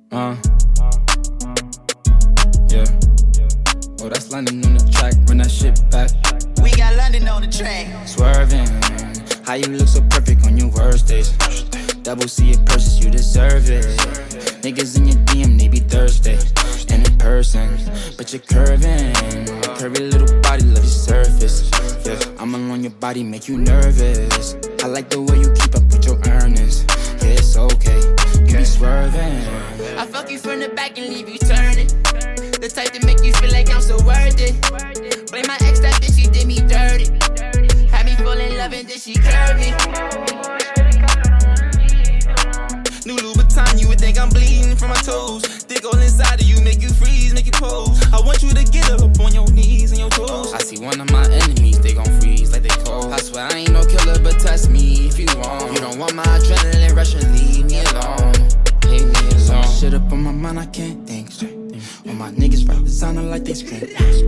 Yeah. Oh, that's London on the track, run that shit back. We got London on the track. Swerving, how you look so perfect on your worst days. Double C it purchase, you deserve it. Niggas in your DM, they be thirsty. And in person, but you're curving. Curvy little body, love your surface. Yeah, I'm alone your body, make you nervous. I like the way you keep up with your earnings. Yeah, it's okay, you be swerving. I fuck you from the back and leave you turning. The type to make you feel like I'm so worth it. Blame my ex, that bitch, she did me dirty. Had me fall in love and then she curved me. New Louboutin, you would think I'm bleeding from my toes. Dick all inside of you, make you freeze, make you pose. I want you to get up on your knees and your toes. I see one of my enemies, they gon' freeze like they cold. I swear I ain't no killer, but test me if you want. You don't want my adrenaline rush and leave me alone. Leave me alone. So much shit up on my mind, I can't think straight. All my niggas rap designer like they scream.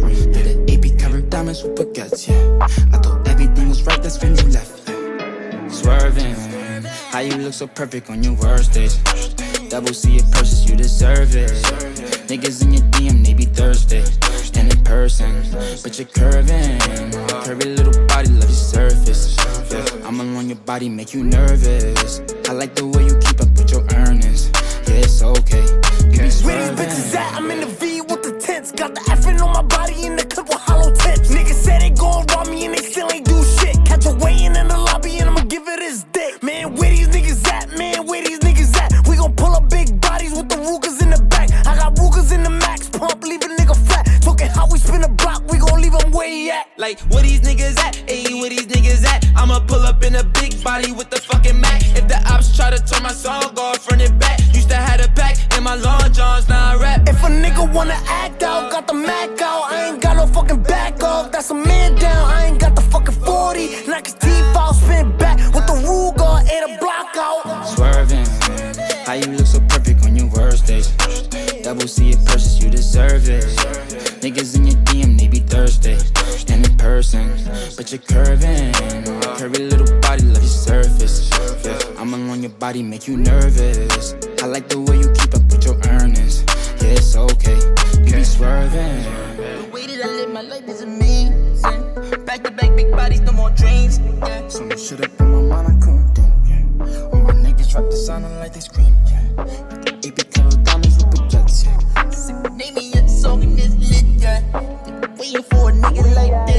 Did an AP covered diamonds with baguettes, yeah. I thought everything was right, that's when you left, yeah. Swerving, how you look so perfect on your worst days. Double C it purchase, you deserve it. Niggas in your DM, they be thirsty. And in person, but you're curving. Curvy little body, love your surface. Yeah, I'm alone your body, make you nervous. I like the way you keep up with your earnings. Yeah, it's okay, you be swerving. Where these bitches at? I'm in the V with the tents. Got the effing on my body in the clip with hollow tips. Niggas said they gon' rob me and they still ain't do shit. Catch a weigh-in in the lobby and I'ma give it his dick. Man, where these niggas at? Man, where these niggas at? We gon' pull up big bodies with the Rugers in the back. I got Rugers in the max pump, leave a nigga flat. Talking how we spin a block, we gon' leave him where he at. Like, where these niggas at? Ayy, where these niggas at? I'ma pull up in a big body with the fucking Mac. If the ops try to turn my song off, front and back. Used to have a pack in my long johns, now I rap. If a nigga wanna act out, got the Mac out. I ain't got no fucking back off, that's a man down. I ain't got the fucking 40, knock his teeth out, spin back with the Ruger, ate a block out. Swerving, how you look so perfect on your worst days. Double C it purchase, you deserve it. Niggas in your DM, they be thirsty. And in person, but you're curving. Curvy little body, love your surface. Yeah, I'm alone your body, make you nervous. I like the way you keep up with your earnings. Yeah, it's okay, you be swerving. The way that I live my life is amazing. Back to back, big bodies, no more dreams. Yeah. So much shit up in my mind, I couldn't think. Yeah. All my niggas rap the sound like they scream. Yeah. AP covered diamonds with baguettes. Yeah. Name me a song in this lit, yeah. Waiting for a nigga like that.